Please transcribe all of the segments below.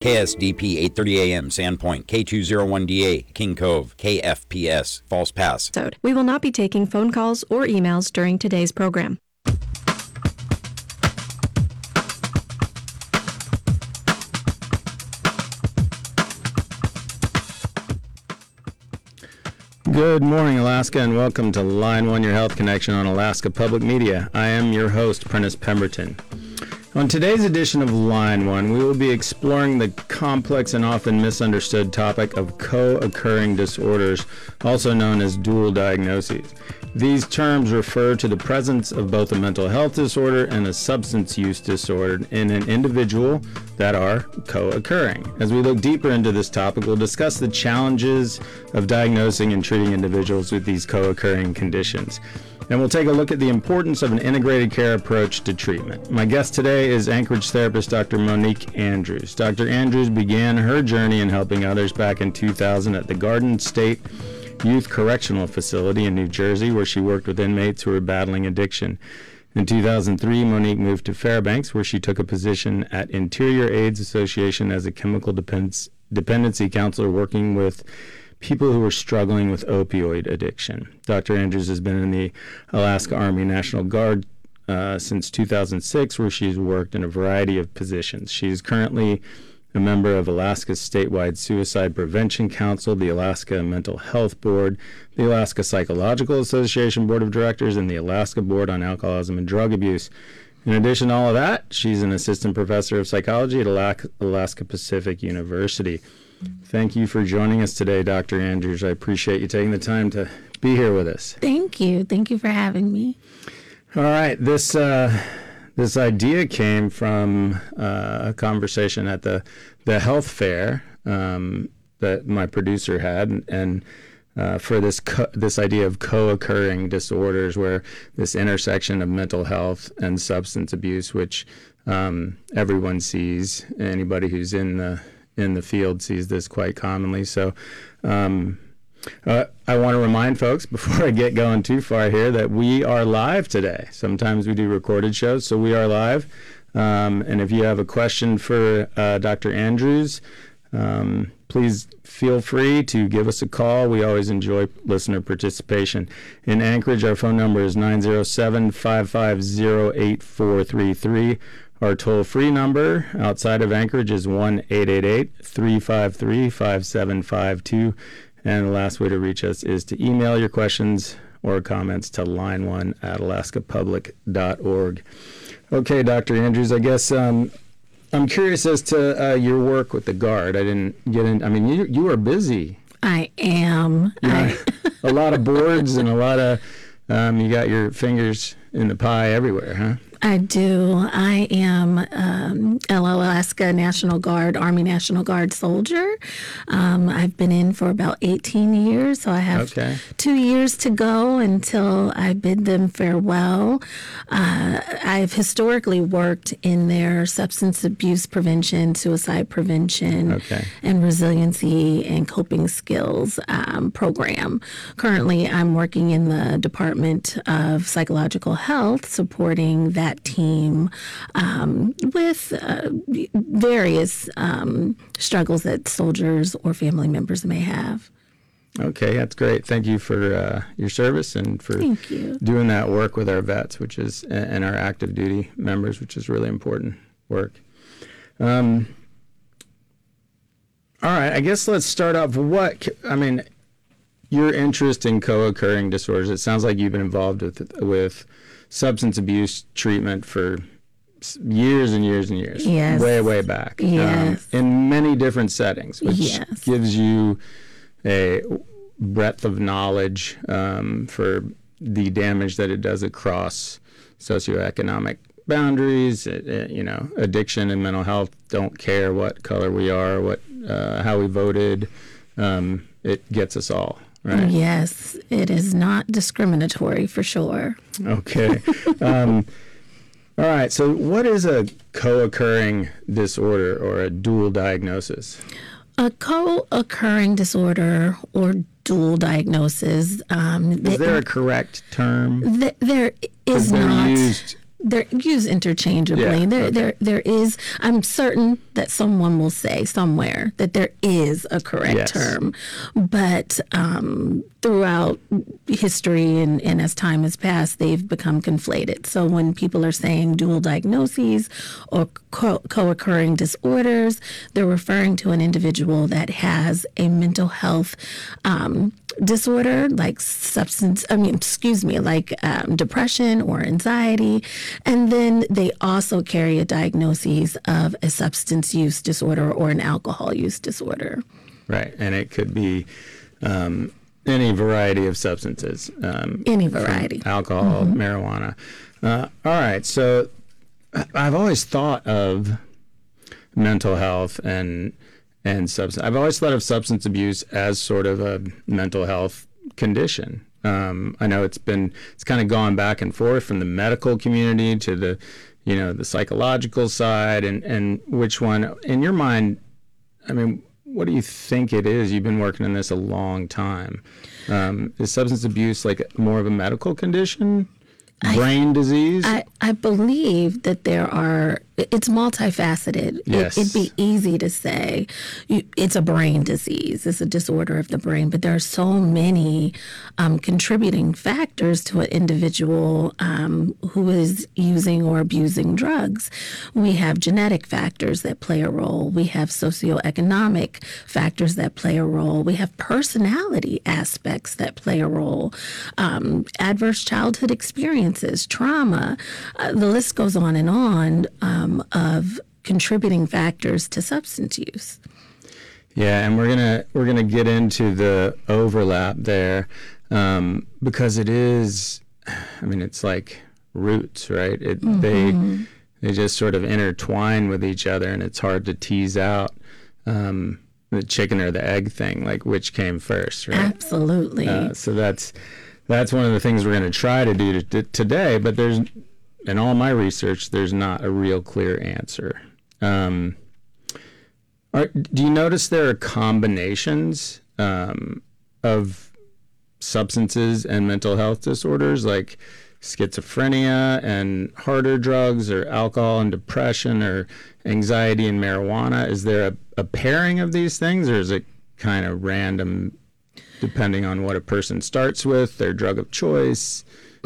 KSDP 830 AM, Sandpoint, K201DA, King Cove, KFPS, False Pass. We will not be taking phone calls or emails during today's program. Good morning, Alaska, and welcome to Line 1, your health connection on Alaska Public Media. I am your host, Prentice Pemberton. On today's edition of Line 1, we will be exploring the complex and often misunderstood topic of co-occurring disorders, also known as dual diagnoses. These terms refer to the presence of both a mental health disorder and a substance use disorder in an individual that are co-occurring. As we look deeper into this topic, we'll discuss the challenges of diagnosing and treating individuals with these co-occurring conditions. And we'll take a look at the importance of an integrated care approach to treatment. My guest today is Anchorage therapist Dr. Monique Andrews. Dr. Andrews began her journey in helping others back in 2000 at the Garden State Youth Correctional Facility in New Jersey, where she worked with inmates who were battling addiction. In 2003, Monique moved to Fairbanks, where she took a position at Interior AIDS Association as a chemical dependency counselor working with people who were struggling with opioid addiction. Dr. Andrews has been in the Alaska Army National Guard since 2006, where she's worked in a variety of positions. She is currently a member of Alaska's statewide Suicide Prevention Council, the Alaska Mental Health Board, the Alaska Psychological Association Board of Directors, and the Alaska Board on Alcoholism and Drug Abuse. In addition to all of that, she's an assistant professor of psychology at Alaska Pacific University. Thank you for joining us today, Dr. Andrews. I appreciate you taking the time to be here with us. Thank you. Thank you for having me. All right. This idea came from a conversation at the health fair that my producer had, and for this idea of co-occurring disorders, where this intersection of mental health and substance abuse, which everyone sees, anybody who's in the field sees this quite commonly. So I want to remind folks, before I get going too far here, that we are live today. Sometimes we do recorded shows, so we are live. And if you have a question for Dr. Andrews, please feel free to give us a call. We always enjoy listener participation. In Anchorage, our phone number is 907-550-8433. Our toll-free number outside of Anchorage is 1-888-353-5752. And the last way to reach us is to email your questions or comments to line1@alaskapublic.org. Okay, Dr. Andrews, I guess I'm curious as to your work with the Guard. I didn't get in. I mean, you are busy. I am. A lot of boards and a lot of, you got your fingers in the pie everywhere, huh? I do. I am an Alaska National Guard, Army National Guard soldier. I've been in for about 18 years, so I have 2 years to go until I bid them farewell. I've historically worked in their substance abuse prevention, suicide prevention, and resiliency and coping skills program. Currently, I'm working in the Department of Psychological Health, supporting that team with various struggles that soldiers or family members may have. Okay, that's great. Thank you for your service and for doing that work with our vets, which is, and our active duty members, which is really important work. All right, I guess let's start off. Your interest in co-occurring disorders. It sounds like you've been involved with substance abuse treatment for years and years and years. Yes. Way back. Yes. In many different settings, which gives you a breadth of knowledge for the damage that it does across socioeconomic boundaries. Addiction and mental health don't care what color we are, how we voted. It gets us all. Right. Yes, it is not discriminatory for sure. Okay. All right. So what is a co-occurring disorder or a dual diagnosis? A co-occurring disorder or dual diagnosis. Is there a correct term? There is they're not. Used They're used interchangeably. There is. I'm certain that someone will say somewhere that there is a correct term, but throughout history and as time has passed, they've become conflated. So when people are saying dual diagnoses or co-occurring disorders, they're referring to an individual that has a mental health disorder like depression or anxiety, and then they also carry a diagnosis of a substance use disorder or an alcohol use disorder. Right, and it could be any variety of substances. Any variety. Alcohol, marijuana. All right, so I've always thought of mental health and substance. I've always thought of substance abuse as sort of a mental health condition. I know it's kind of gone back and forth from the medical community to the psychological side, and which one, in your mind, I mean, what do you think it is? You've been working in this a long time. Is substance abuse like more of a medical condition? Brain disease? I believe that it's multifaceted. Yes. It'd be easy to say it's a brain disease. It's a disorder of the brain, but there are so many contributing factors to an individual who is using or abusing drugs. We have genetic factors that play a role. We have socioeconomic factors that play a role. We have personality aspects that play a role. Adverse childhood experiences, trauma, the list goes on of contributing factors to substance use. Yeah, and we're gonna get into the overlap there because it is. I mean, it's like roots, right? They just sort of intertwine with each other, and it's hard to tease out the chicken or the egg thing, like which came first, right? Absolutely. So that's one of the things we're going to try to do today, but in all my research, there's not a real clear answer. Do you notice there are combinations of substances and mental health disorders, like schizophrenia and harder drugs, or alcohol and depression, or anxiety and marijuana? Is there a pairing of these things, or is it kind of random depending on what a person starts with, their drug of choice?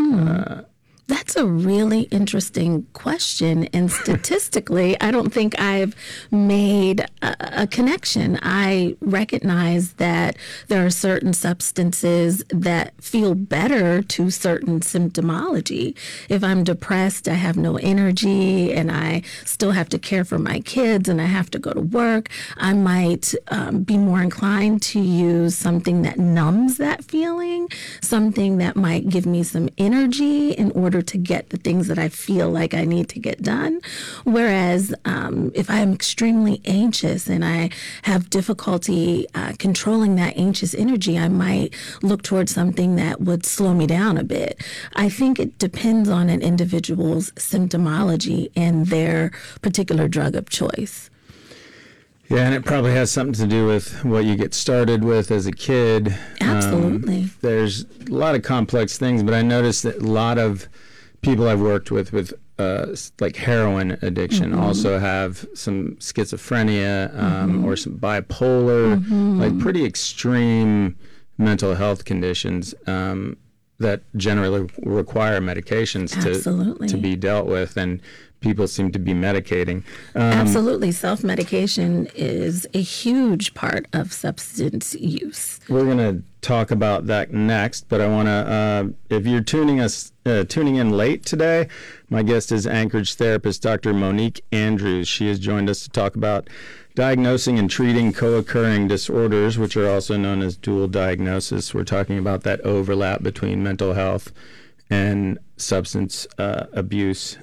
That's a really interesting question. And statistically, I don't think I've made a connection. I recognize that there are certain substances that feel better to certain symptomology. If I'm depressed, I have no energy, and I still have to care for my kids, and I have to go to work, I might be more inclined to use something that numbs that feeling, something that might give me some energy in order to get the things that I feel like I need to get done. Whereas if I'm extremely anxious and I have difficulty controlling that anxious energy, I might look towards something that would slow me down a bit. I think it depends on an individual's symptomology and their particular drug of choice. Yeah, and it probably has something to do with what you get started with as a kid. Absolutely. There's a lot of complex things, but I noticed that a lot of people I've worked with like heroin addiction also have some schizophrenia or some bipolar, like pretty extreme mental health conditions that generally require medications to be dealt with, and people seem to be medicating. Absolutely. Self-medication is a huge part of substance use. We're going to talk about that next, but I want to, if you're tuning in late today, my guest is Anchorage therapist Dr. Monique Andrews. She has joined us to talk about diagnosing and treating co-occurring disorders, which are also known as dual diagnosis. We're talking about that overlap between mental health and substance abuse.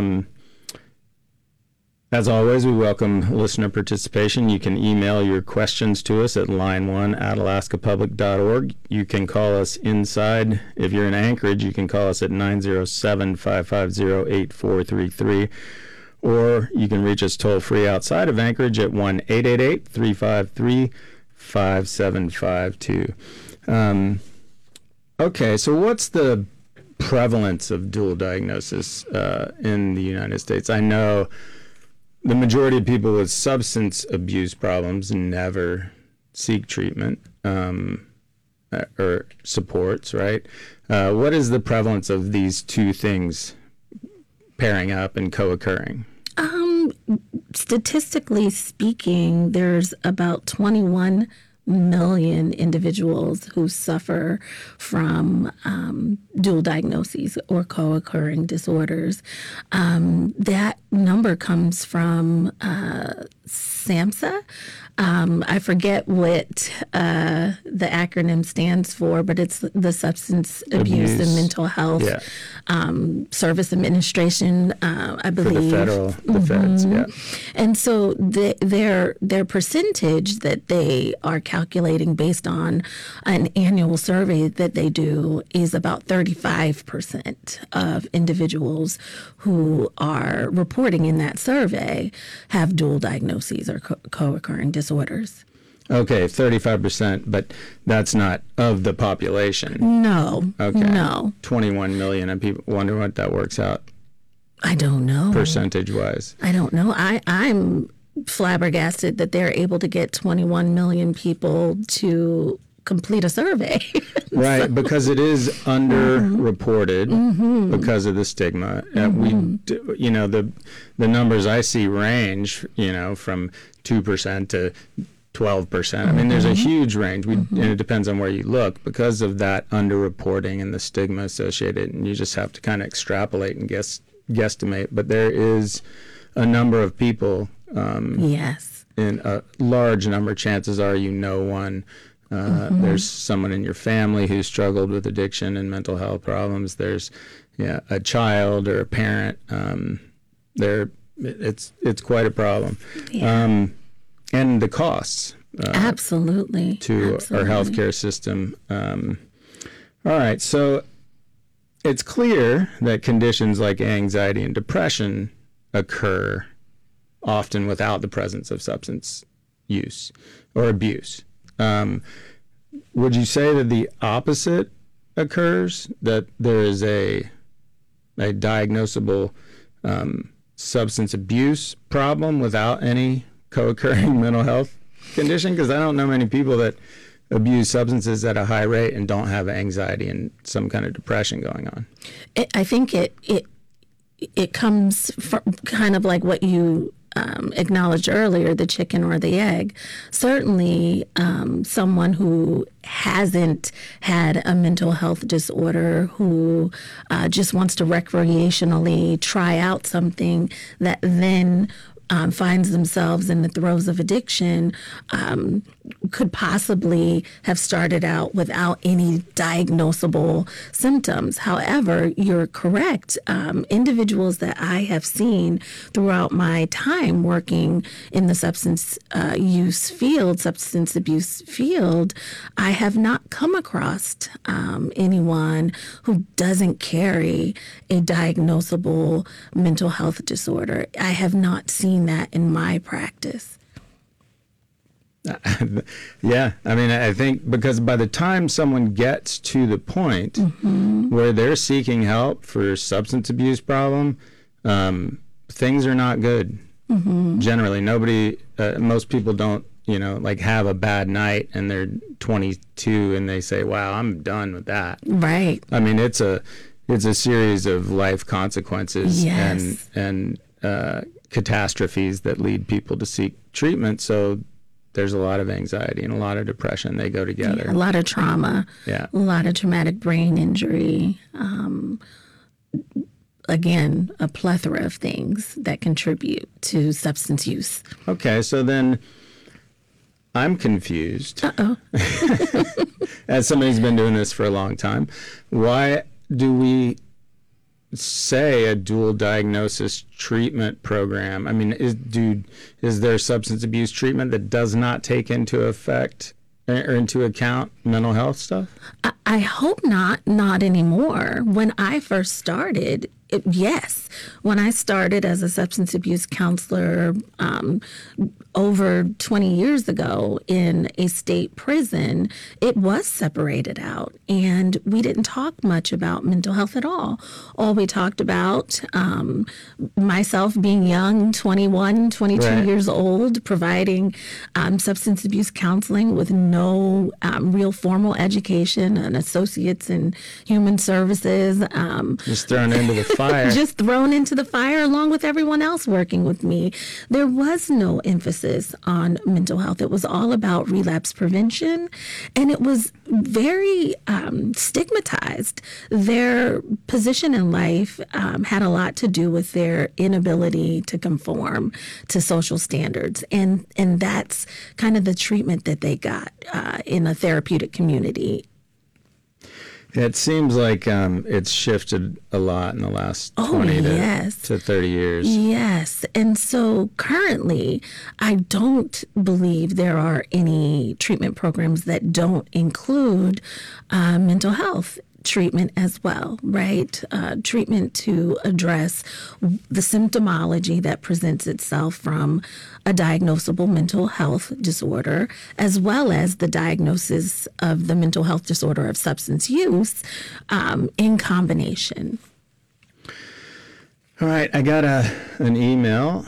As always, we welcome listener participation. You can email your questions to us at line1@alaskapublic.org. You can call us inside. If you're in Anchorage, you can call us at 907-550-8433. Or you can reach us toll-free outside of Anchorage at 1-888-353-5752. Okay, so what's the prevalence of dual diagnosis in the United States? I know the majority of people with substance abuse problems never seek treatment or supports, right? What is the prevalence of these two things pairing up and co-occurring? Statistically speaking, there's about 21 million individuals who suffer from dual diagnoses or co-occurring disorders. That number comes from SAMHSA. I forget what the acronym stands for, but it's the Substance Abuse and Mental Health Service Administration, I believe. For the feds, yeah. And so their percentage that they are calculating based on an annual survey that they do is about 35% of individuals who are reporting in that survey have dual diagnoses or co-occurring disorders. Okay, 35%, but that's not of the population. No. Okay. No. 21 million, and people wonder what that works out. I don't know. Percentage-wise. I don't know. I'm flabbergasted that they're able to get 21 million people to complete a survey. Right, because it is underreported because of the stigma. The numbers I see range, from 2% to 12%. I mean, there's a huge range, and it depends on where you look because of that underreporting and the stigma associated. And you just have to kind of extrapolate and guesstimate. But there is a number of people. Yes. In a large number, chances are one. There's someone in your family who struggled with addiction and mental health problems. There's a child or a parent. It's quite a problem. Yeah. And the costs. Absolutely. To our healthcare system. All right. So it's clear that conditions like anxiety and depression occur often without the presence of substance use or abuse. Would you say that the opposite occurs, that there is a diagnosable substance abuse problem without any co-occurring mental health condition? Because I don't know many people that abuse substances at a high rate and don't have anxiety and some kind of depression going on. I think it comes from kind of like what you acknowledged earlier, the chicken or the egg. Certainly, someone who hasn't had a mental health disorder, who just wants to recreationally try out something that then finds themselves in the throes of addiction, could possibly have started out without any diagnosable symptoms. However, you're correct. Individuals that I have seen throughout my time working in the substance abuse field, I have not come across anyone who doesn't carry a diagnosable mental health disorder. I have not seen that in my practice. Yeah, I mean, I think because by the time someone gets to the point where they're seeking help for substance abuse problem, things are not good. Generally, most people don't, have a bad night and they're 22 and they say, "Wow, I'm done with that." Right. I mean, it's a series of life consequences and catastrophes that lead people to seek treatment. So there's a lot of anxiety and a lot of depression. They go together. A lot of trauma. Yeah. A lot of traumatic brain injury. Again, a plethora of things that contribute to substance use. Okay, so then I'm confused. Uh-oh. As somebody who's been doing this for a long time, why do we say a dual diagnosis treatment program? I mean, is there substance abuse treatment that does not take into account mental health stuff? I hope not anymore. When I first started, yes. When I started as a substance abuse counselor over 20 years ago in a state prison, it was separated out. And we didn't talk much about mental health at all. All we talked about, myself being young, 21, 22 right. years old, providing substance abuse counseling with no real formal education, an associate's in human services. Just thrown into the fire. Just thrown into the fire along with everyone else working with me. There was no emphasis on mental health. It was all about relapse prevention, and it was very stigmatized. Their position in life had a lot to do with their inability to conform to social standards, and that's kind of the treatment that they got in a therapeutic community. It seems like it's shifted a lot in the last 20 to 30 years. Yes. And so currently, I don't believe there are any treatment programs that don't include mental health treatment as well, right? Treatment to address the symptomology that presents itself from a diagnosable mental health disorder, as well as the diagnosis of the mental health disorder of substance use in combination. All right, I got an email.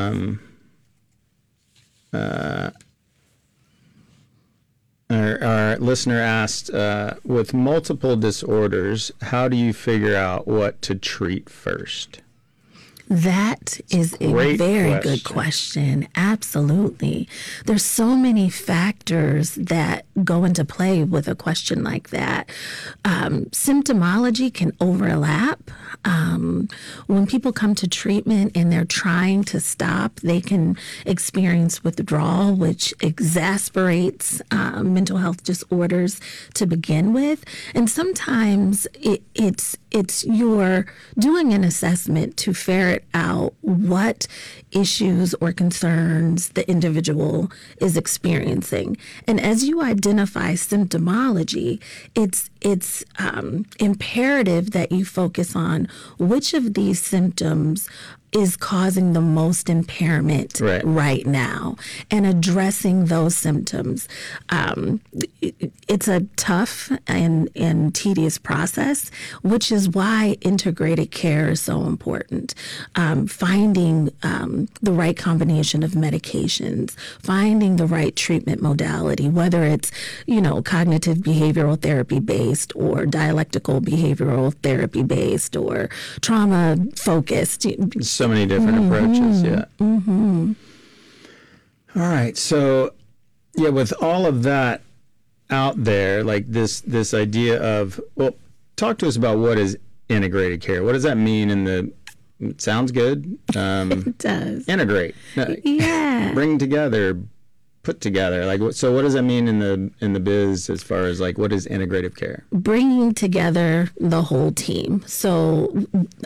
Our listener asked, with multiple disorders, how do you figure out what to treat first? That is a very good question. Absolutely. There's so many factors that go into play with a question like that. Symptomology can overlap. When people come to treatment and they're trying to stop, they can experience withdrawal, which exasperates mental health disorders to begin with. And sometimes it's you're doing an assessment to ferret out what issues or concerns the individual is experiencing. And as you identify symptomology, it's imperative that you focus on which of these symptoms is causing the most impairment right now, and addressing those symptoms. It's a tough and tedious process, which is why integrated care is so important. Finding the right combination of medications, finding the right treatment modality, whether it's, cognitive behavioral therapy based or dialectical behavioral therapy based or trauma focused. So many different approaches, yeah. Mm-hmm. All right, so with all of that out there, like this idea of, talk to us about what is integrated care. What does that mean it sounds good. It does. Integrate. Yeah. Bring together, put together. So what does that mean in the biz as far as what is integrative care? Bringing together the whole team. So,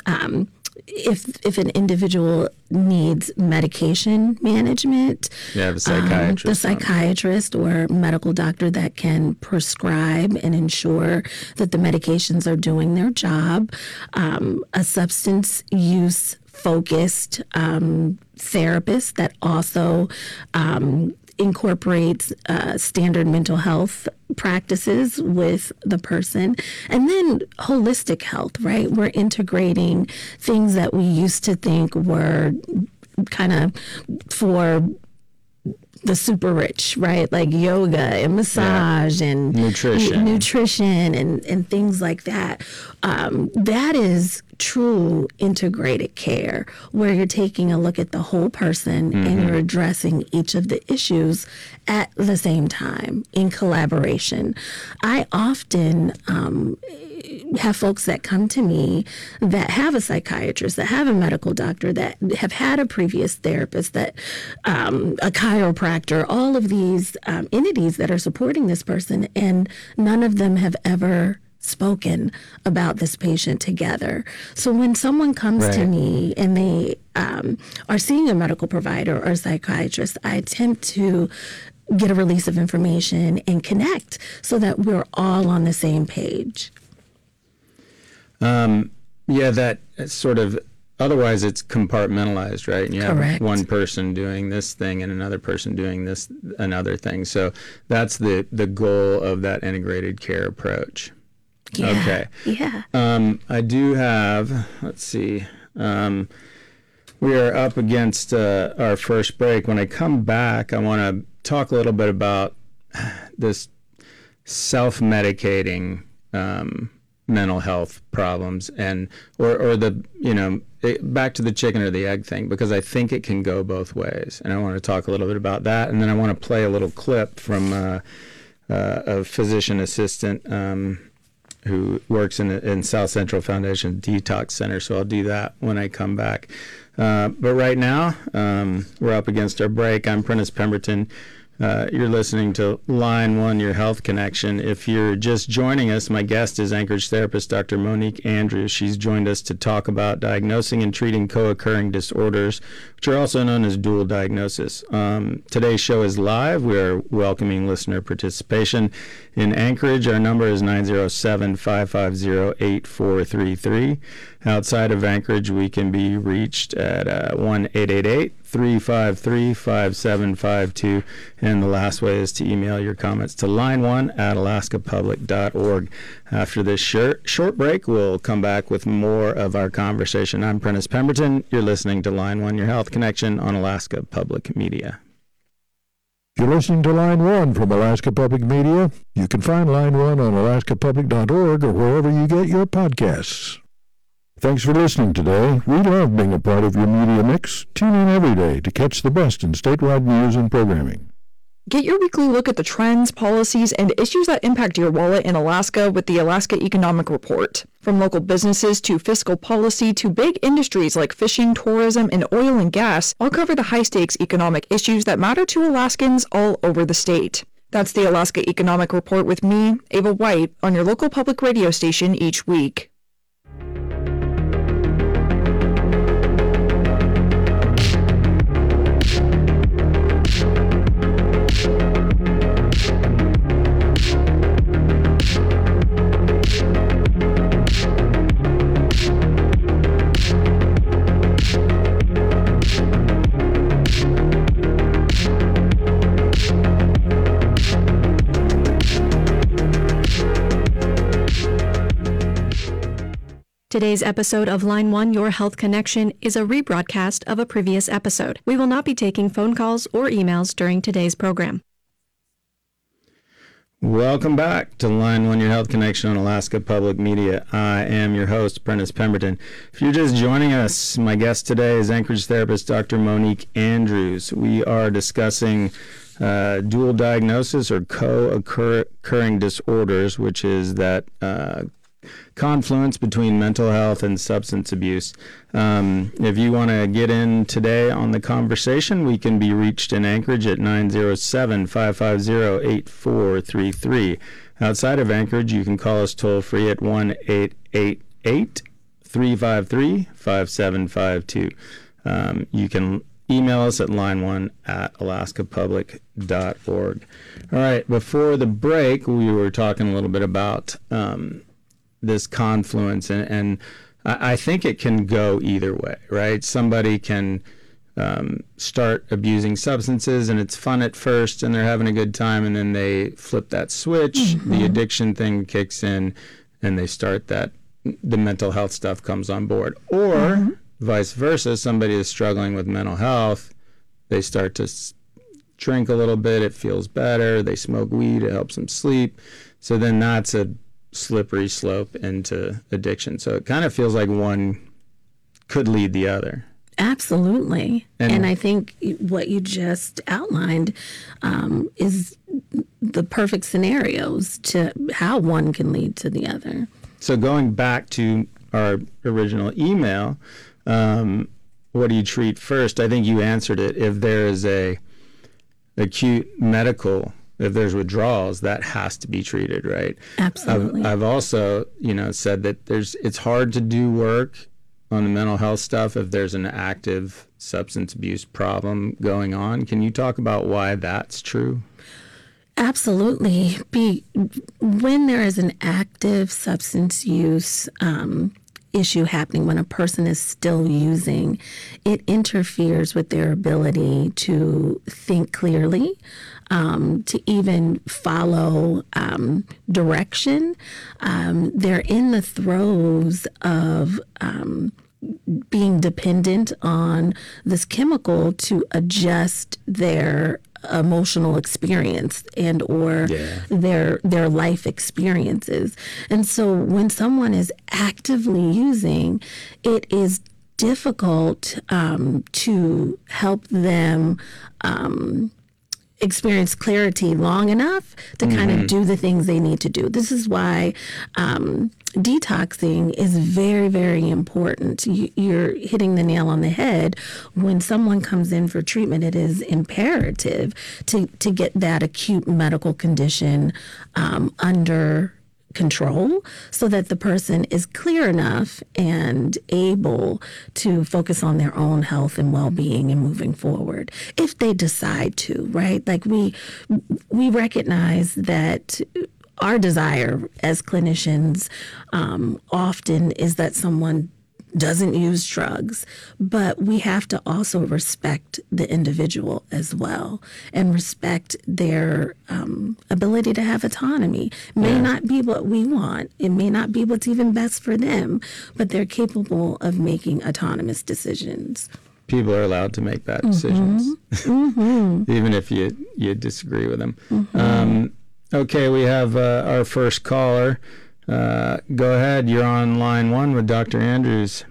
if an individual needs medication management, the psychiatrist, or medical doctor that can prescribe and ensure that the medications are doing their job, a substance use focused therapist that also incorporates standard mental health practices with the person, and then holistic health, right? We're integrating things that we used to think were kind of for the super rich, right? Like yoga and massage and nutrition and things like that. That is true integrated care, where you're taking a look at the whole person and you're addressing each of the issues at the same time in collaboration. I often have folks that come to me that have a psychiatrist, that have a medical doctor, that have had a previous therapist, that a chiropractor, all of these entities that are supporting this person, and none of them have ever spoken about this patient together. So when someone comes to me and they are seeing a medical provider or a psychiatrist, I attempt to get a release of information and connect so that we're all on the same page. That sort of, otherwise it's compartmentalized, right? And you have Correct. one person doing this thing and another person doing this another thing. So that's the goal of that integrated care approach. Yeah. Okay. Yeah. I do have, let's see, we are up against our first break. When I come back, I want to talk a little bit about this self-medicating mental health problems and or the back to the chicken or the egg thing, because I think it can go both ways, and I want to talk a little bit about that, and then I want to play a little clip from a physician assistant who works in South Central Foundation Detox Center. So I'll do that when I come back. But right now, we're up against our break. I'm Prentice Pemberton. You're listening to Line 1, Your Health Connection. If you're just joining us, my guest is Anchorage therapist Dr. Monique Andrews. She's joined us to talk about diagnosing and treating co-occurring disorders, which are also known as dual diagnosis. Today's show is live. We are welcoming listener participation. In Anchorage, our number is 907-550-8433. Outside of Anchorage, we can be reached at 1-888-353-5752. And the last way is to email your comments to line1@alaskapublic.org. After this short break, we'll come back with more of our conversation. I'm Prentice Pemberton. You're listening to Line 1, Your Health Connection on Alaska Public Media. You're listening to Line 1 from Alaska Public Media. You can find Line 1 on alaskapublic.org or wherever you get your podcasts. Thanks for listening today. We love being a part of your media mix. Tune in every day to catch the best in statewide news and programming. Get your weekly look at the trends, policies, and issues that impact your wallet in Alaska with the Alaska Economic Report. From local businesses to fiscal policy to big industries like fishing, tourism, and oil and gas, I'll cover the high-stakes economic issues that matter to Alaskans all over the state. That's the Alaska Economic Report with me, Ava White, on your local public radio station each week. Today's episode of Line 1, Your Health Connection is a rebroadcast of a previous episode. We will not be taking phone calls or emails during today's program. Welcome back to Line 1, Your Health Connection on Alaska Public Media. I am your host, Prentice Pemberton. If you're just joining us, my guest today is Anchorage therapist Dr. Monique Andrews. We are discussing dual diagnosis or co-occurring disorders, which is that confluence between mental health and substance abuse. If you want to get in today on the conversation, we can be reached in Anchorage at 907-550-8433. Outside of Anchorage, you can call us toll free at 1-888-353-5752. You can email us at line1@alaskapublic.org. All right, before the break, we were talking a little bit about this confluence, and I think it can go either way, right? Somebody can start abusing substances and it's fun at first and they're having a good time, and then they flip that switch, the addiction thing kicks in, and they start the mental health stuff comes on board. Or vice versa, somebody is struggling with mental health, they start to drink a little bit, it feels better, they smoke weed, it helps them sleep. So then that's a slippery slope into addiction. So it kind of feels like one could lead the other. Absolutely. And I think what you just outlined is the perfect scenarios to how one can lead to the other. So going back to our original email, what do you treat first? I think you answered it. If there is a acute medical, if there's withdrawals, that has to be treated, right? Absolutely. I've also, said that it's hard to do work on the mental health stuff if there's an active substance abuse problem going on. Can you talk about why that's true? Absolutely. When there is an active substance use issue happening, when a person is still using, it interferes with their ability to think clearly, to even follow direction. They're in the throes of being dependent on this chemical to adjust their emotional experience and or their life experiences. And so when someone is actively using, it is difficult to help them experience clarity long enough to kind of do the things they need to do. This is why detoxing is very, very important. You're hitting the nail on the head. When someone comes in for treatment, it is imperative to get that acute medical condition under control so that the person is clear enough and able to focus on their own health and well-being and moving forward if they decide to, right? Like we recognize that our desire as clinicians often is that someone doesn't use drugs, but we have to also respect the individual as well and respect their ability to have autonomy. It may not be what we want. It may not be what's even best for them, but they're capable of making autonomous decisions. People are allowed to make bad decisions, even if you disagree with them. Okay, we have our first caller. Go ahead. You're on line 1 with Dr. Andrews.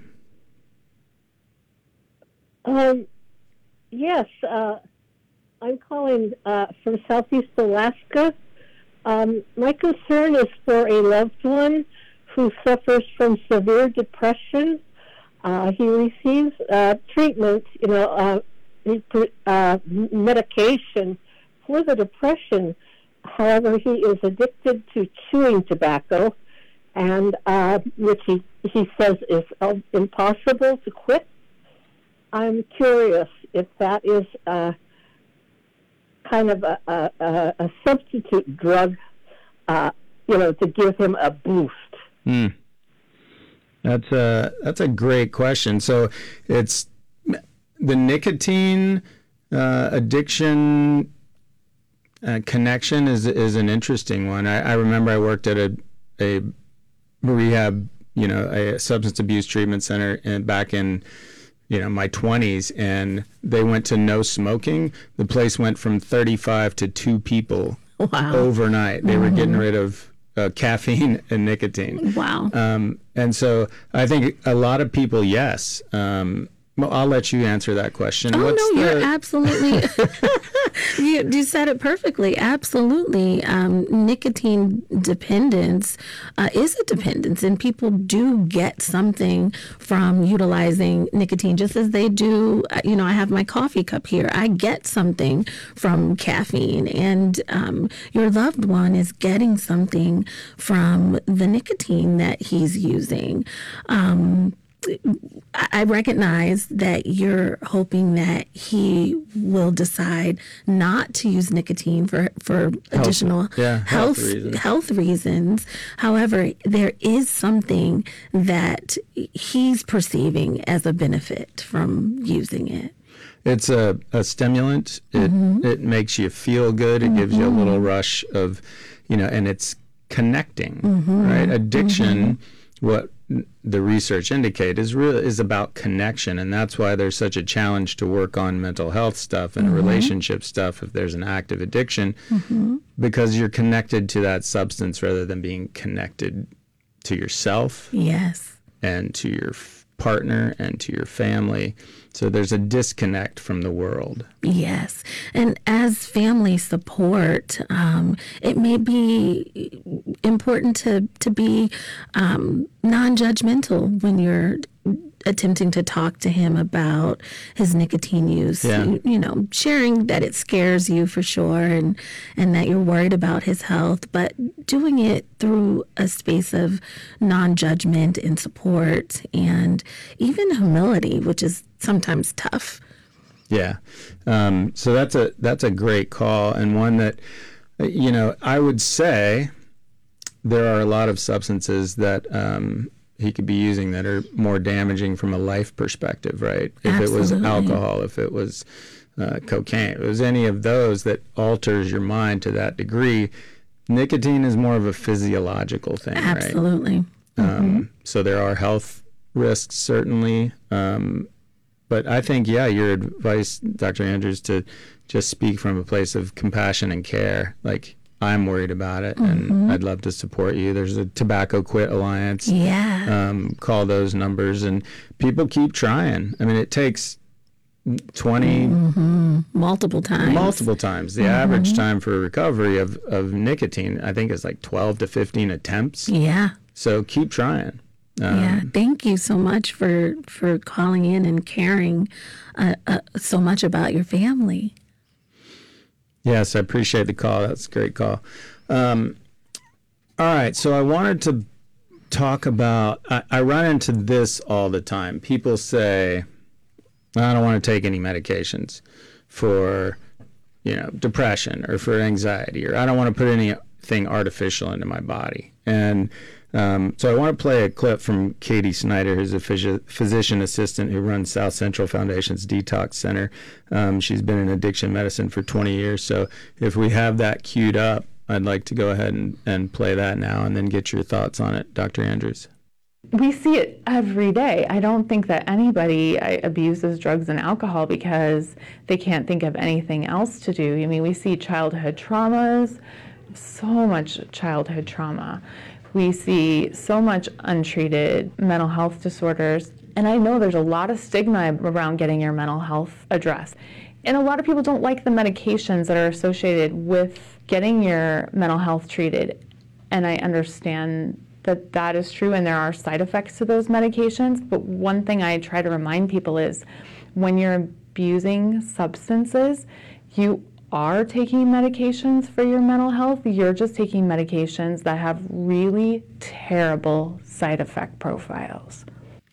Yes, I'm calling from Southeast Alaska. My concern is for a loved one who suffers from severe depression. He receives treatment, medication for the depression. However, he is addicted to chewing tobacco, and which he says is impossible to quit. I'm curious if that is kind of a substitute drug, to give him a boost. That's a great question. So it's the nicotine addiction connection is an interesting one. I remember I worked at a rehab, a substance abuse treatment center back in, my 20s, and they went to no smoking. The place went from 35 to 2 people overnight. They were getting rid of caffeine and nicotine. Wow. And so I think a lot of people, yes. Well, I'll let you answer that question. You're absolutely, you said it perfectly. Absolutely. Nicotine dependence is a dependence, and people do get something from utilizing nicotine, just as they do. I have my coffee cup here. I get something from caffeine, and your loved one is getting something from the nicotine that he's using. I recognize that you're hoping that he will decide not to use nicotine for additional health reasons. However, there is something that he's perceiving as a benefit from using it. It's a stimulant. It makes you feel good. It gives you a little rush of, and it's connecting, right? Addiction, what the research indicates is about connection, and that's why there's such a challenge to work on mental health stuff and relationship stuff if there's an active addiction, because you're connected to that substance rather than being connected to yourself, and to your partner and to your family. So there's a disconnect from the world. Yes. And as family support, it may be important to be non-judgmental when you're attempting to talk to him about his nicotine use, sharing that it scares you for sure and that you're worried about his health, but doing it through a space of non-judgment and support and even humility, which is sometimes tough. Yeah. So that's a great call, and one that, I would say there are a lot of substances that he could be using that are more damaging from a life perspective, right? If Absolutely. It was alcohol, if it was cocaine, if it was any of those that alters your mind to that degree, nicotine is more of a physiological thing, Absolutely. right? So there are health risks, certainly. But I think, your advice, Dr. Andrews, to just speak from a place of compassion and care, like, I'm worried about it, and I'd love to support you. There's a Tobacco Quit Alliance. Yeah. Call those numbers, and people keep trying. I mean, it takes 20... Multiple times. The average time for recovery of nicotine, I think, is like 12 to 15 attempts. Yeah. So keep trying. Thank you so much for calling in and caring so much about your family. Yes, I appreciate the call. That's a great call. All right, so I wanted to talk about, I run into this all the time. People say, I don't want to take any medications for, depression or for anxiety, or I don't want to put anything artificial into my body. And so I want to play a clip from Katie Snyder, who's a physician assistant who runs South Central Foundation's Detox Center. She's been in addiction medicine for 20 years. So if we have that queued up, I'd like to go ahead and play that now and then get your thoughts on it, Dr. Andrews. We see it every day. I don't think that anybody abuses drugs and alcohol because they can't think of anything else to do. I mean, we see childhood traumas, so much childhood trauma. We see so much untreated mental health disorders. And I know there's a lot of stigma around getting your mental health addressed. And a lot of people don't like the medications that are associated with getting your mental health treated. And I understand that that is true, and there are side effects to those medications. But one thing I try to remind people is when you're abusing substances, you are taking medications for your mental health. You're just taking medications that have really terrible side effect profiles.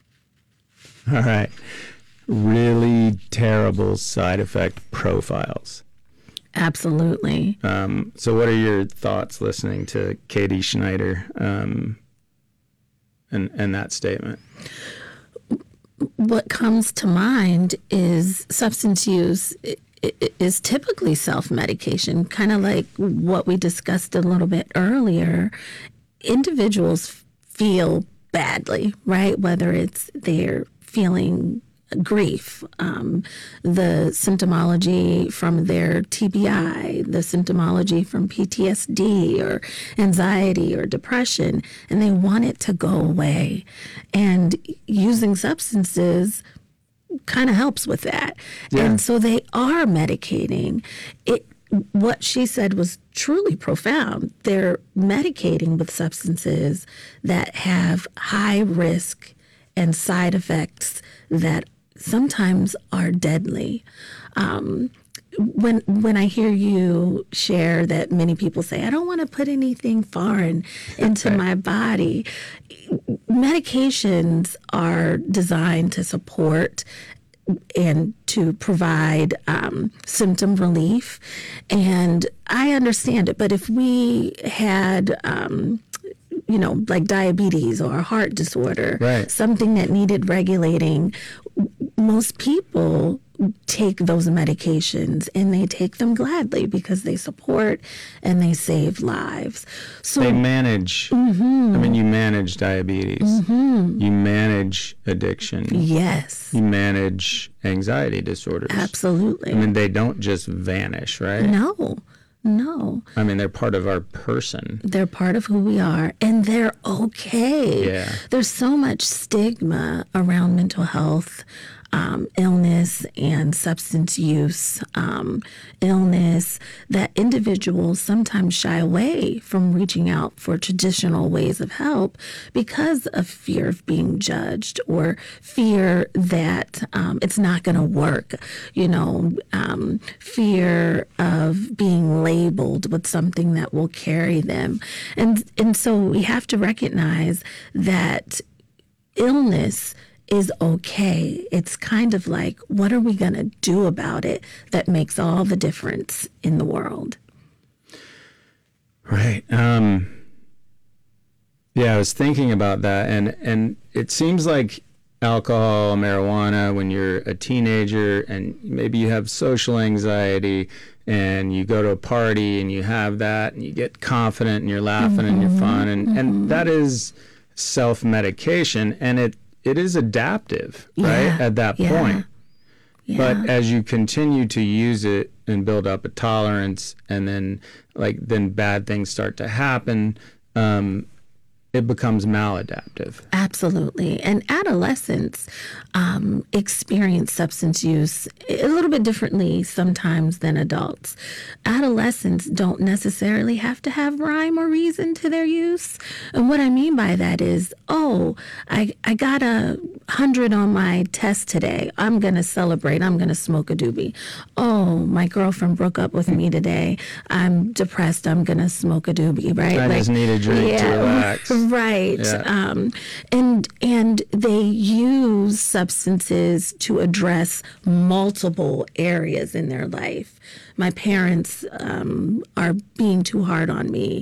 All right. Really terrible side effect profiles. Absolutely. So what are your thoughts listening to Katie Snyder and that statement? What comes to mind is substance use is typically self-medication, kind of like what we discussed a little bit earlier. Individuals feel badly, right? Whether it's they're feeling grief, the symptomology from their TBI, the symptomology from PTSD or anxiety or depression, and they want it to go away. And using substances kind of helps with that. Yeah. And so they are medicating. What she said was truly profound. They're medicating with substances that have high risk and side effects that sometimes are deadly. When I hear you share that many people say, I don't want to put anything foreign into my body, medications are designed to support and to provide symptom relief. And I understand it, but if we had like diabetes or a heart disorder, right, something that needed regulating, most people take those medications and they take them gladly because they support and they save lives. So they manage, I mean, you manage diabetes, you manage addiction. Yes. You manage anxiety disorders. Absolutely. I mean, they don't just vanish, right? No. I mean, they're part of our person. They're part of who we are, and they're okay. Yeah. There's so much stigma around mental health illness and substance use illness, that individuals sometimes shy away from reaching out for traditional ways of help because of fear of being judged or fear that it's not going to work, fear of being labeled with something that will carry them. And so we have to recognize that illness is okay. It's kind of like, what are we going to do about it that makes all the difference in the world? Right. Yeah, I was thinking about that, and it seems like alcohol, marijuana, when you're a teenager and maybe you have social anxiety and you go to a party and you have that and you get confident and you're laughing and you're fun, and that is self-medication, and it is adaptive, right, at that point. Yeah. But as you continue to use it and build up a tolerance, and then bad things start to happen, it becomes maladaptive. Absolutely. And adolescents experience substance use a little bit differently sometimes than adults. Adolescents don't necessarily have to have rhyme or reason to their use. And what I mean by that is, I got 100 on my test today. I'm going to celebrate. I'm going to smoke a doobie. Oh, my girlfriend broke up with me today. I'm depressed. I'm going to smoke a doobie, right? I just need a drink to relax. Right. Yeah. And they use substances to address multiple areas in their life. My parents are being too hard on me.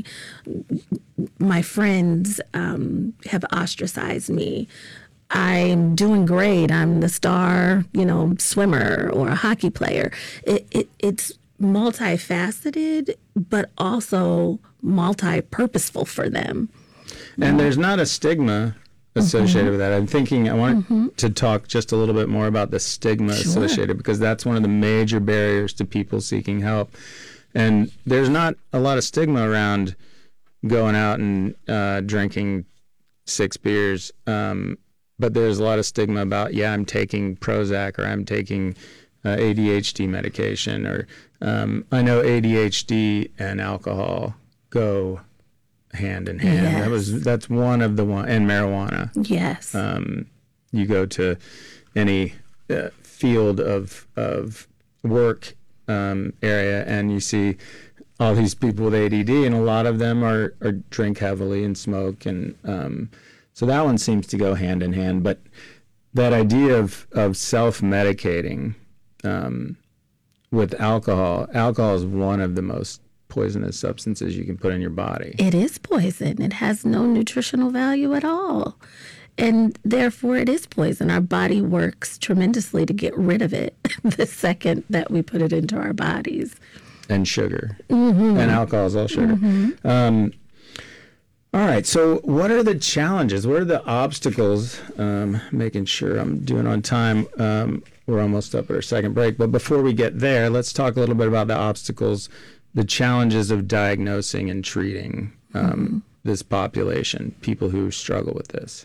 My friends have ostracized me. I'm doing great. I'm the star, swimmer or a hockey player. It's multifaceted, but also multi-purposeful for them. And there's not a stigma associated with that. I'm thinking I want to talk just a little bit more about the stigma associated, because that's one of the major barriers to people seeking help. And there's not a lot of stigma around going out and drinking 6 beers, but there's a lot of stigma about, I'm taking Prozac, or I'm taking ADHD medication, or I know ADHD and alcohol go hand in hand. Yes. That's one of the and marijuana. Yes. You go to any field of work area, and you see all these people with ADD, and a lot of them are drink heavily and smoke, and so that one seems to go hand in hand. But that idea of self-medicating with alcohol is one of the most poisonous substances you can put in your body. It is poison. It has no nutritional value at all. And therefore it is poison. Our body works tremendously to get rid of it the second that we put it into our bodies. And sugar. And alcohol is all sugar. All right. So what are the challenges? What are the obstacles? Making sure I'm doing on time. We're almost up at our second break. But before we get there, let's talk a little bit about the obstacles, the challenges of diagnosing and treating this population, people who struggle with this.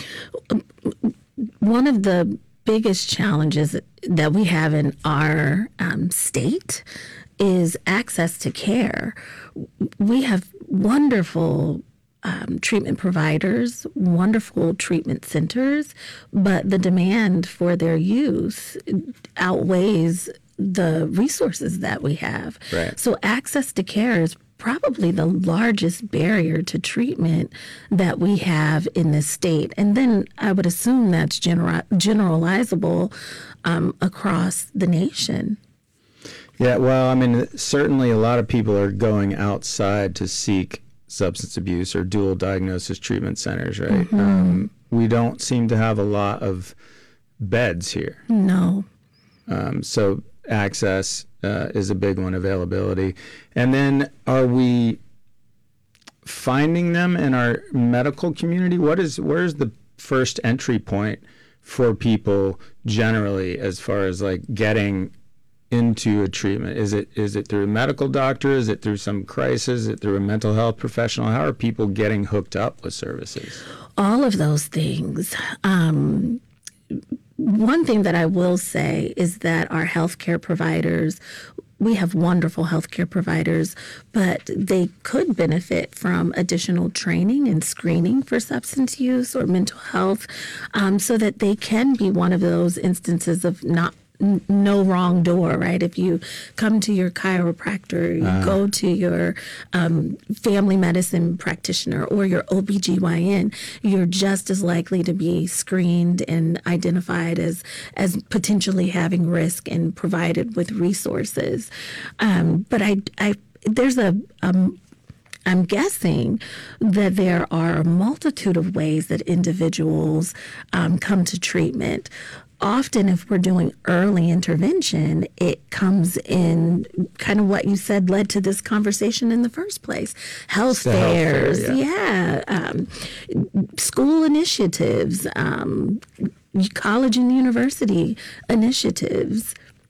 One of the biggest challenges that we have in our state is access to care. We have wonderful treatment providers, wonderful treatment centers, but the demand for their use outweighs the resources that we have. Right. So access to care is probably the largest barrier to treatment that we have in this state. And then I would assume that's generalizable across the nation. Yeah, well, I mean, certainly a lot of people are going outside to seek substance abuse or dual diagnosis treatment centers, right? We don't seem to have a lot of beds here. No. So access is a big one, availability. And then are we finding them in our medical community? Where's the first entry point for people generally as far as like getting into a treatment? Is it through a medical doctor? Is it through some crisis? Is it through a mental health professional? How are people getting hooked up with services? All of those things. one thing that I will say is that our healthcare providers, we have wonderful healthcare providers, but they could benefit from additional training and screening for substance use or mental health, so that they can be one of those instances of no wrong door, right? If you come to your chiropractor, you go to your family medicine practitioner or your OBGYN, you're just as likely to be screened and identified as potentially having risk and provided with resources. But I'm guessing that there are a multitude of ways that individuals come to treatment. Often, if we're doing early intervention, it comes in kind of what you said led to this conversation in the first place. Health fairs, school initiatives, college and university initiatives.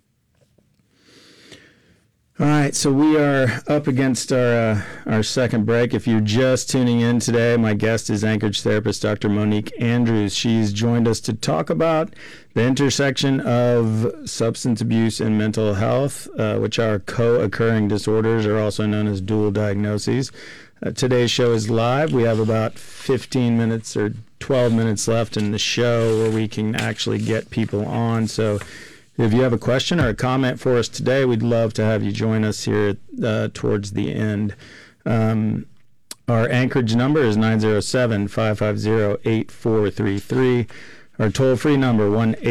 All right, so we are up against our second break. If you're just tuning in today, my guest is Anchorage therapist Dr. Monique Andrews. She's joined us to talk about the intersection of substance abuse and mental health, which are co-occurring disorders, or also known as dual diagnoses. Today's show is live. We have about 15 minutes or 12 minutes left in the show where we can actually get people on. So if you have a question or a comment for us today, we'd love to have you join us here towards the end. Our Anchorage number is 907-550-8433. Our toll-free number,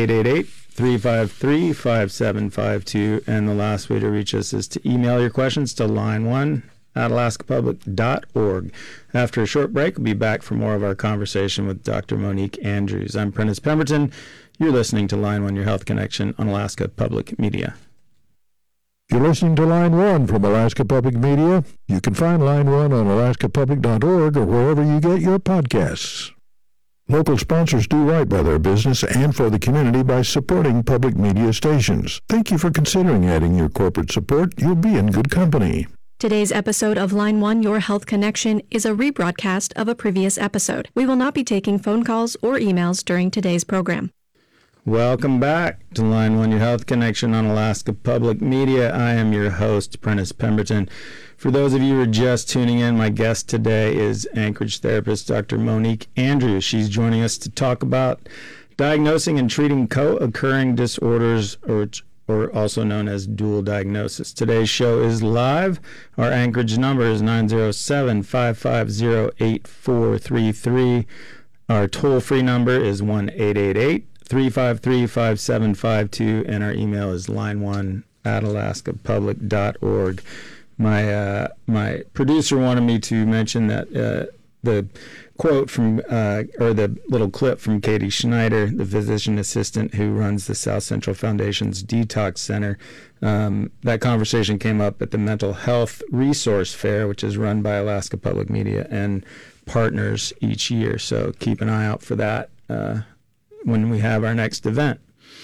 1-888-353-5752. And the last way to reach us is to email your questions to line1@alaskapublic.org. After a short break, we'll be back for more of our conversation with Dr. Monique Andrews. I'm Prentice Pemberton. You're listening to Line 1, Your Health Connection on Alaska Public Media. You're listening to Line 1 from Alaska Public Media. You can find Line 1 on alaskapublic.org or wherever you get your podcasts. Local sponsors do right by their business and for the community by supporting public media stations. Thank you for considering adding your corporate support. You'll be in good company. Today's episode of Line 1 Your Health Connection is a rebroadcast of a previous episode. We will not be taking phone calls or emails during today's program. Welcome back to Line 1, Your Health Connection on Alaska Public Media. I am your host, Prentice Pemberton. For those of you who are just tuning in, my guest today is Anchorage therapist Dr. Monique Andrews. She's joining us to talk about diagnosing and treating co-occurring disorders, or also known as dual diagnosis. Today's show is live. Our Anchorage number is 907-550-8433. Our toll-free number is 1-888-353-5752, and our email is line1@alaskapublic.org. My producer wanted me to mention that the quote from, or the little clip from Katie Schneider, the physician assistant who runs the South Central Foundation's Detox Center. That conversation came up at the Mental Health Resource Fair, which is run by Alaska Public Media and partners each year. So keep an eye out for that when we have our next event.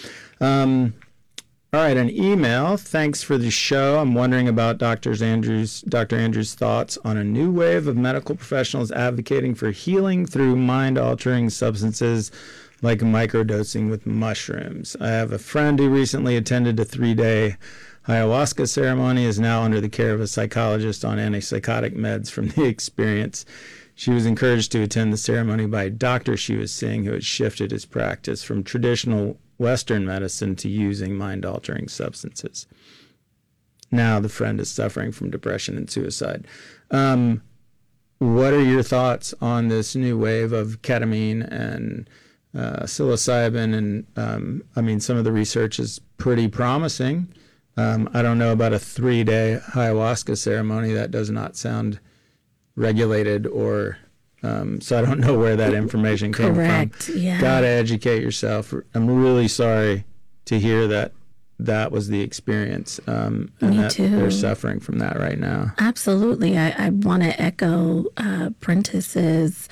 All right, an email. Thanks for the show. I'm wondering about Dr. Andrews' thoughts on a new wave of medical professionals advocating for healing through mind-altering substances like microdosing with mushrooms. I have a friend who recently attended a 3-day ayahuasca ceremony, is now under the care of a psychologist on antipsychotic meds from the experience. She was encouraged to attend the ceremony by a doctor she was seeing who had shifted his practice from traditional Western medicine to using mind-altering substances. Now the friend is suffering from depression and suicide. What are your thoughts on this new wave of ketamine and psilocybin? And some of the research is pretty promising. I don't know about a 3-day ayahuasca ceremony. That does not sound regulated or so I don't know where that information came from. Yeah. Gotta educate yourself. I'm really sorry to hear that was the experience, and Me that too. they're suffering from that right now. Absolutely. I want to echo Prentice's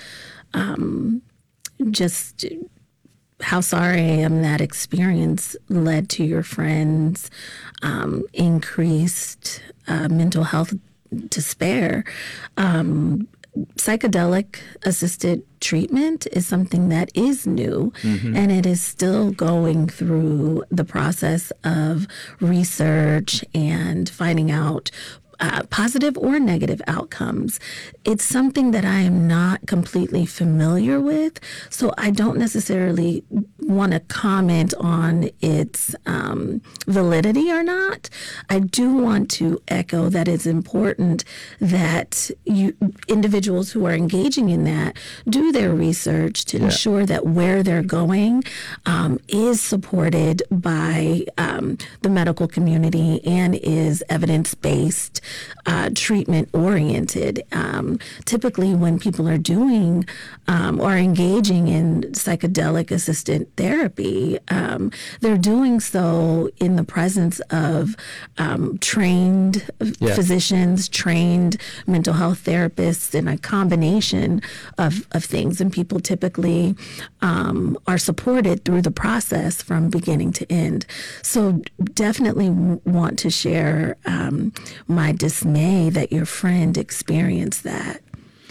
just how sorry I am that experience led to your friend's increased mental health despair. psychedelic assisted treatment is something that is new, and it is still going through the process of research and finding out positive or negative outcomes. It's something that I am not completely familiar with, so I don't necessarily want to comment on its validity or not. I do want to echo that it's important that individuals who are engaging in that do their research to ensure that where they're going is supported by the medical community and is evidence-based, treatment-oriented. Typically, when people are doing or engaging in psychedelic-assisted therapy, they're doing so in the presence of trained physicians, trained mental health therapists, and a combination of things. And people typically are supported through the process from beginning to end. So definitely want to share my dismay that your friend experienced that.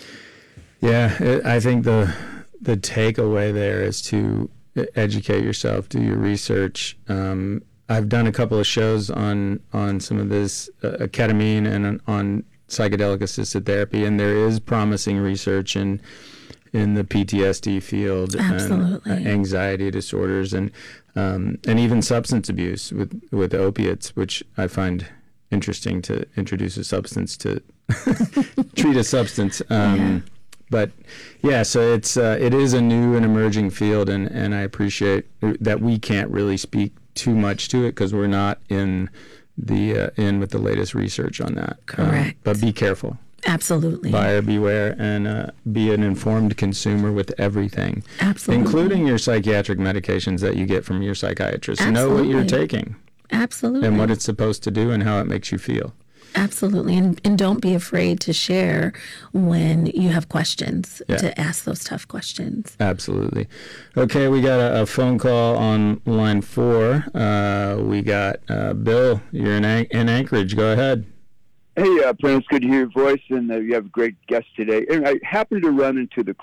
Yeah, I think the takeaway there is to educate yourself, do your research. I've done a couple of shows on some of this ketamine and on psychedelic assisted therapy, and there is promising research in the PTSD field. Absolutely. And anxiety disorders and even substance abuse with opiates, which I find interesting to introduce a substance to treat a substance. But yeah, so it is a new and emerging field, and I appreciate that we can't really speak too much to it because we're not in with the latest research on that. Correct. But be careful. Absolutely. Buyer beware, and be an informed consumer with everything. Absolutely. Including your psychiatric medications that you get from your psychiatrist. Absolutely. Know what you're taking. Absolutely. And what it's supposed to do and how it makes you feel. Absolutely. And don't be afraid to share when you have questions, to ask those tough questions. Absolutely. Okay, we got a phone call on line 4. We got Bill. You're in Anchorage. Go ahead. Hey, Prince, good to hear your voice, and you have a great guest today. And I happened to run into the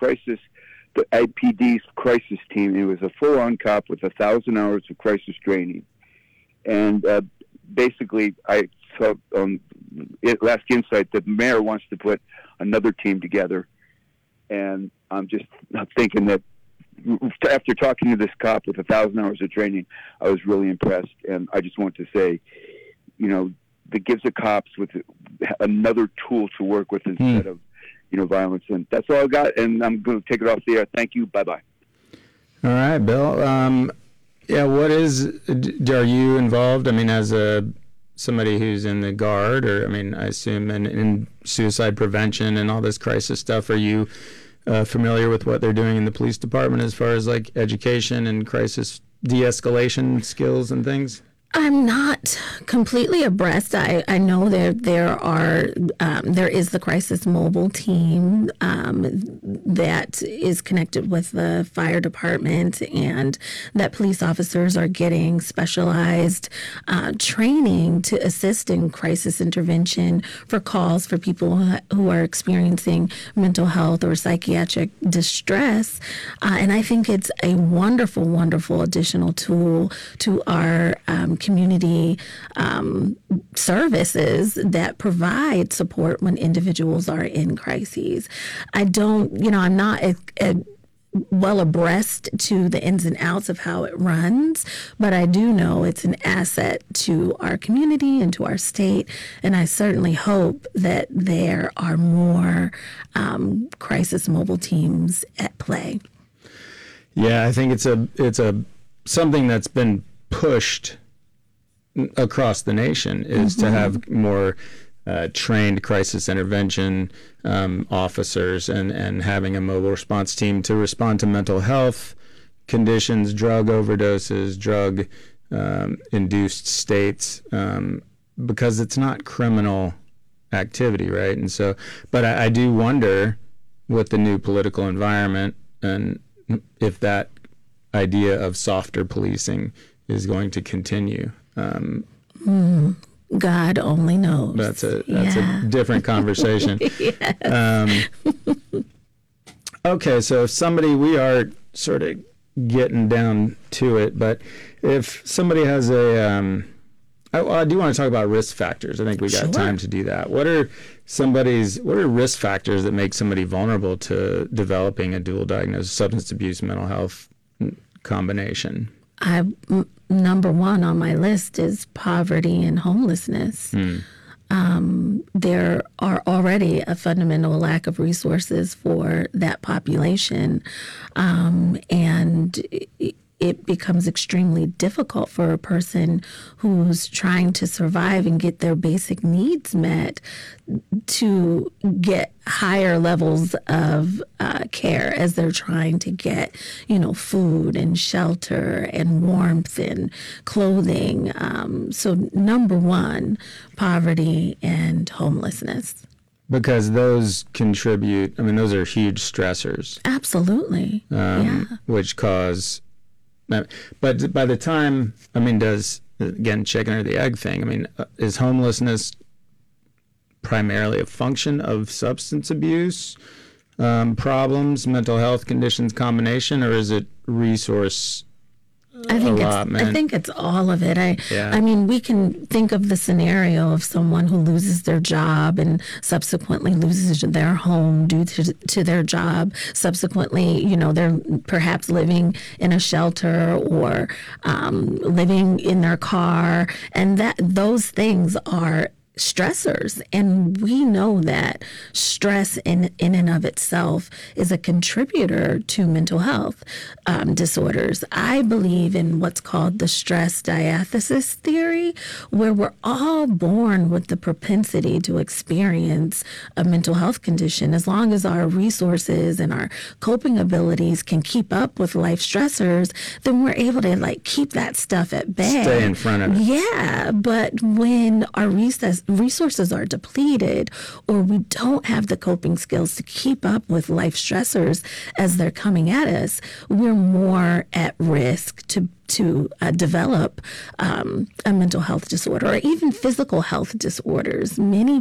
IPD's crisis team. It was a full-on cop with 1,000 hours of crisis training. And basically, I saw on Last Insight that the mayor wants to put another team together. And I'm thinking that after talking to this cop with 1,000 hours of training, I was really impressed. And I just want to say, that gives the cops with another tool to work with instead of, violence. And that's all I got. And I'm going to take it off the air. Thank you. Bye-bye. All right, Bill. Are you involved? I mean, as somebody who's in the Guard, or I assume in suicide prevention and all this crisis stuff, are you familiar with what they're doing in the police department as far as like education and crisis de-escalation skills and things? I'm not completely abreast. I know there is the crisis mobile team that is connected with the fire department, and that police officers are getting specialized training to assist in crisis intervention for calls for people who are experiencing mental health or psychiatric distress. And I think it's a wonderful, wonderful additional tool to our community services that provide support when individuals are in crises. I'm not well abreast to the ins and outs of how it runs, but I do know it's an asset to our community and to our state, and I certainly hope that there are more crisis mobile teams at play. Yeah, I think it's a something that's been pushed across the nation is to have more trained crisis intervention officers and having a mobile response team to respond to mental health conditions, drug overdoses, drug induced states, because it's not criminal activity, right? And so, but I do wonder with the new political environment and if that idea of softer policing is going to continue. God only knows. That's a different conversation. Yes. Okay, so if somebody, we are sort of getting down to it, but if somebody has a, I do want to talk about risk factors. I think we got time to do that. What are risk factors that make somebody vulnerable to developing a dual diagnosis, substance abuse, mental health combination? Number one on my list is poverty and homelessness. There are already a fundamental lack of resources for that population, and it becomes extremely difficult for a person who's trying to survive and get their basic needs met to get higher levels of care as they're trying to get, food and shelter and warmth and clothing. So number one, poverty and homelessness. Because those contribute, those are huge stressors. Absolutely. Which cause... But by the time, does, again, chicken or the egg thing, is homelessness primarily a function of substance abuse problems, mental health conditions combination, or is it resource allotment? I think it's all of it. We can think of the scenario of someone who loses their job and subsequently loses their home due to their job. Subsequently, they're perhaps living in a shelter or living in their car, and those things are stressors. And we know that stress in and of itself is a contributor to mental health disorders. I believe in what's called the stress diathesis theory, where we're all born with the propensity to experience a mental health condition. As long as our resources and our coping abilities can keep up with life stressors, then we're able to keep that stuff at bay. Stay in front of it. Yeah, but when our resources are depleted, or we don't have the coping skills to keep up with life stressors as they're coming at us, we're more at risk to develop a mental health disorder or even physical health disorders. Many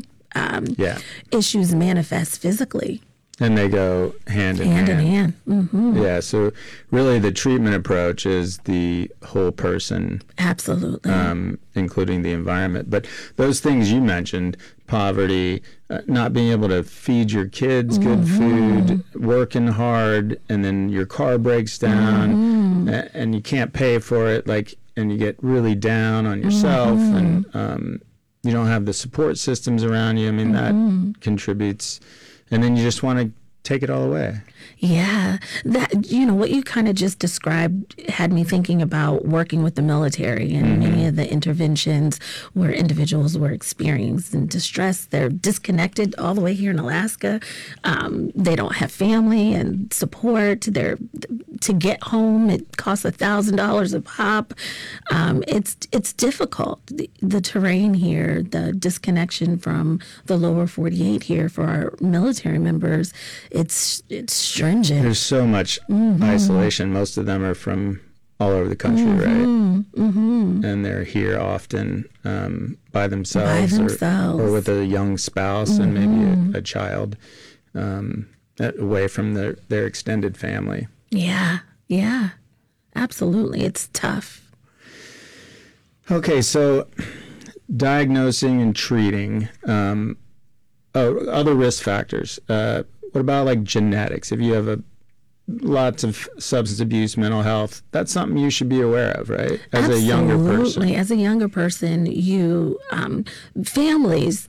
issues manifest physically. And they go hand in hand. Mm-hmm. Yeah, so really the treatment approach is the whole person. Absolutely. Including the environment. But those things you mentioned, poverty, not being able to feed your kids good food, working hard, and then your car breaks down and you can't pay for it, and you get really down on yourself and you don't have the support systems around you. That contributes. And then you just want to take it all away. Yeah. What you kind of just described had me thinking about working with the military and many of the interventions where individuals were experiencing distress. They're disconnected all the way here in Alaska. They don't have family and support. To get home, it costs $1,000 a pop. It's difficult. The terrain here, the disconnection from the lower 48 here for our military members, it's stringent. There's so much isolation. Most of them are from all over the country, right? And they're here often by themselves. Or with a young spouse and maybe a child away from their extended family. Yeah, absolutely. It's tough. Okay, so diagnosing and treating other risk factors. What about genetics? If you have lots of substance abuse, mental health, that's something you should be aware of, right? As Absolutely. A younger person. As a younger person, you families.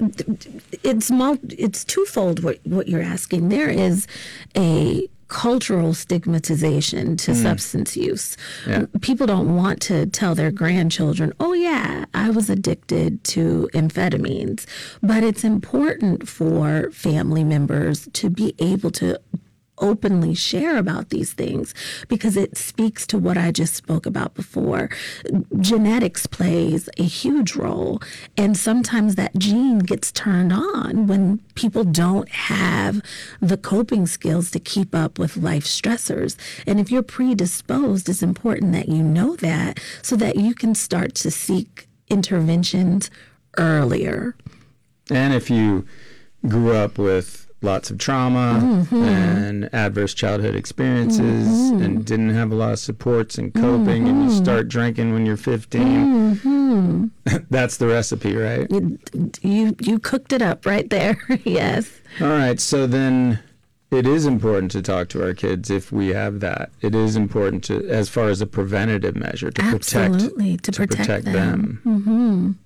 It's twofold. What you're asking. There is a cultural stigmatization to substance use. Yeah. People don't want to tell their grandchildren, oh yeah, I was addicted to amphetamines. But it's important for family members to be able to openly share about these things because it speaks to what I just spoke about before. Genetics plays a huge role, and sometimes that gene gets turned on when people don't have the coping skills to keep up with life stressors. And if you're predisposed, it's important that you know that so that you can start to seek interventions earlier. And if you grew up with lots of trauma and adverse childhood experiences and didn't have a lot of supports and coping and you start drinking when you're 15, that's the recipe, right? You cooked it up right there. Yes. All right. So then it is important to talk to our kids if we have that. It is important to, as far as a preventative measure, to Absolutely, protect them.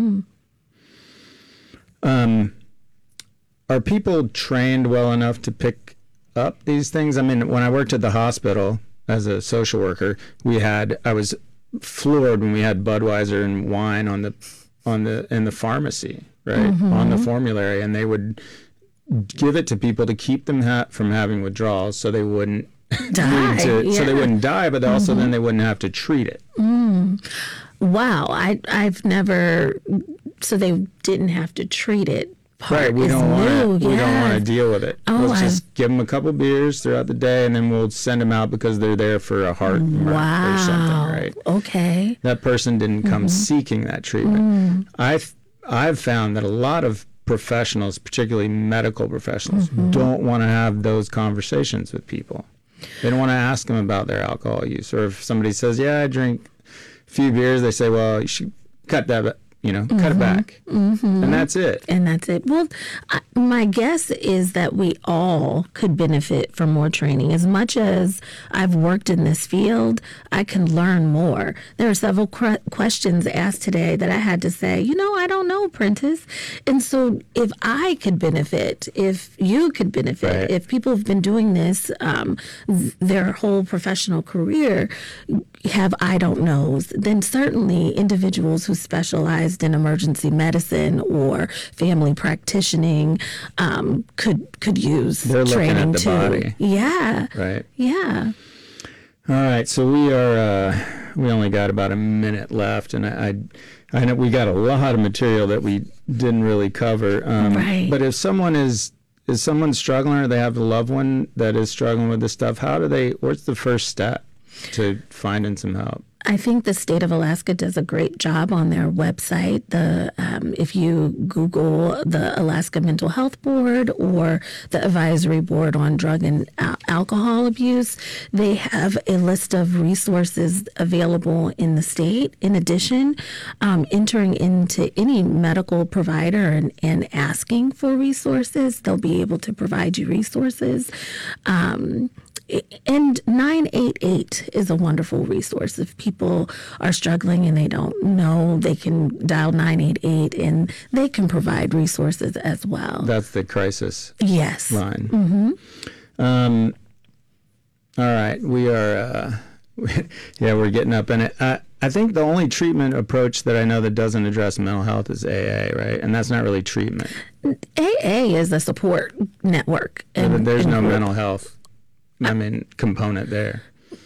Are people trained well enough to pick up these things? I mean, when I worked at the hospital as a social worker, I was floored when we had Budweiser and wine in the pharmacy, right, on the formulary, and they would give it to people to keep them from having withdrawals, so they wouldn't die. So they wouldn't die, but also then they wouldn't have to treat it. Wow, I've never. So they didn't have to treat it. Right, we don't want to deal with it. Let's just give them a couple beers throughout the day, and then we'll send them out because they're there for a heart murmur or something, right? Okay. That person didn't come seeking that treatment. I've found that a lot of professionals, particularly medical professionals, don't want to have those conversations with people. They don't want to ask them about their alcohol use. Or if somebody says, "Yeah, I drink a few beers," they say, "Well, you should cut that." Cut it back. And that's it. Well, my guess is that we all could benefit from more training. As much as I've worked in this field, I can learn more. There are several questions asked today that I had to say, I don't know, Prentice. And so if I could benefit, if you could benefit, if people have been doing this their whole professional career, have I don't knows, then certainly individuals who specialize in emergency medicine or family practitioning could use They're training looking at the too. body. Yeah. Right. Yeah. All right. So we only got about a minute left, and I know we got a lot of material that we didn't really cover. Right. But if someone is someone struggling, or they have a loved one that is struggling with this stuff, what's the first step to finding some help? I think the state of Alaska does a great job on their website. If you Google the Alaska Mental Health Board or the Advisory Board on Drug and Alcohol Abuse, they have a list of resources available in the state. In addition, entering into any medical provider and asking for resources, they'll be able to provide you resources. And 988 is a wonderful resource. If people are struggling and they don't know, they can dial 988 and they can provide resources as well. That's the crisis line. All right. We are, we're getting up in it. I think the only treatment approach that I know that doesn't address mental health is AA, right? And that's not really treatment. AA is a support network. And there's no mental health component there.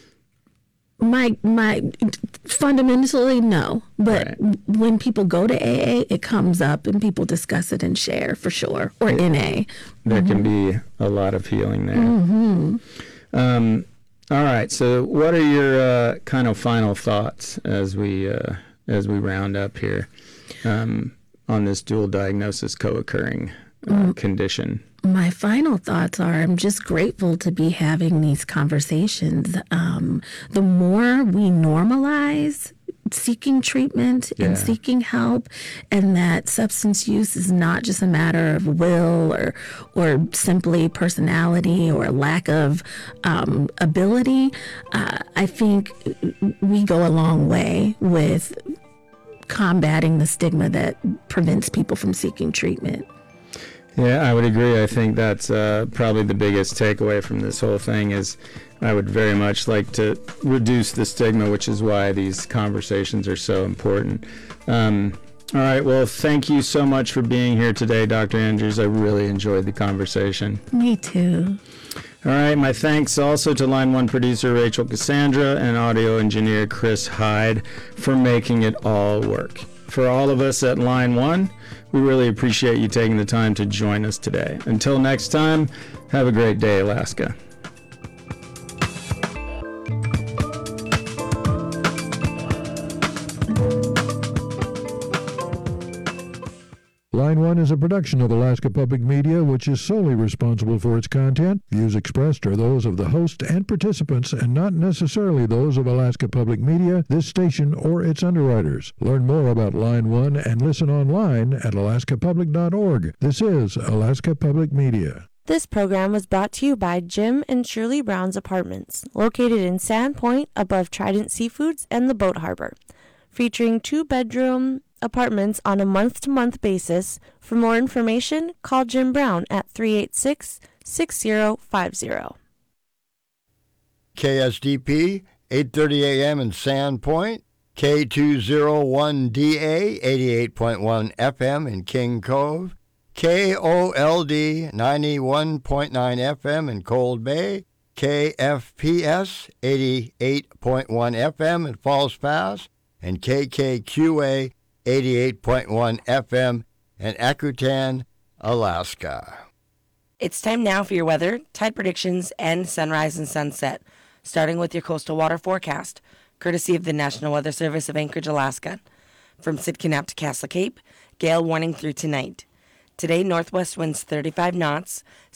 My fundamentally no, but when people go to AA, it comes up and people discuss it and share for sure, or NA. There can be a lot of healing there. All right. So, what are your kind of final thoughts as we round up here on this dual diagnosis co-occurring condition? My final thoughts are I'm just grateful to be having these conversations. The more we normalize seeking treatment and seeking help, and that substance use is not just a matter of will or simply personality or lack of ability, I think we go a long way with combating the stigma that prevents people from seeking treatment. Yeah, I would agree. I think that's probably the biggest takeaway from this whole thing is I would very much like to reduce the stigma, which is why these conversations are so important. All right. Well, thank you so much for being here today, Dr. Andrews. I really enjoyed the conversation. Me too. All right. My thanks also to Line 1 producer Rachel Cassandra and audio engineer Chris Hyde for making it all work. For all of us at Line 1, we really appreciate you taking the time to join us today. Until next time, have a great day, Alaska. is a production of Alaska Public Media, which is solely responsible for its content. Views expressed are those of the host and participants and not necessarily those of Alaska Public Media, this station, or its underwriters. Learn more about Line 1 and listen online at alaskapublic.org. This is Alaska Public Media. This program was brought to you by Jim and Shirley Brown's Apartments, located in Sandpoint above Trident Seafoods and the Boat Harbor, featuring 2-bedroom apartments on a month-to-month basis. For more information, call Jim Brown at 386-6050. KSDP, 8:30 a.m. in Sandpoint, K201DA, 88.1 FM in King Cove, KOLD 91.9 FM in Cold Bay, KFPS 88.1 FM in Falls Pass, and KKQA 88.1 FM in Akutan, Alaska. It's time now for your weather, tide predictions, and sunrise and sunset, starting with your coastal water forecast, courtesy of the National Weather Service of Anchorage, Alaska. From Sitka to Castle Cape, gale warning through tonight. Today, northwest winds 35 knots,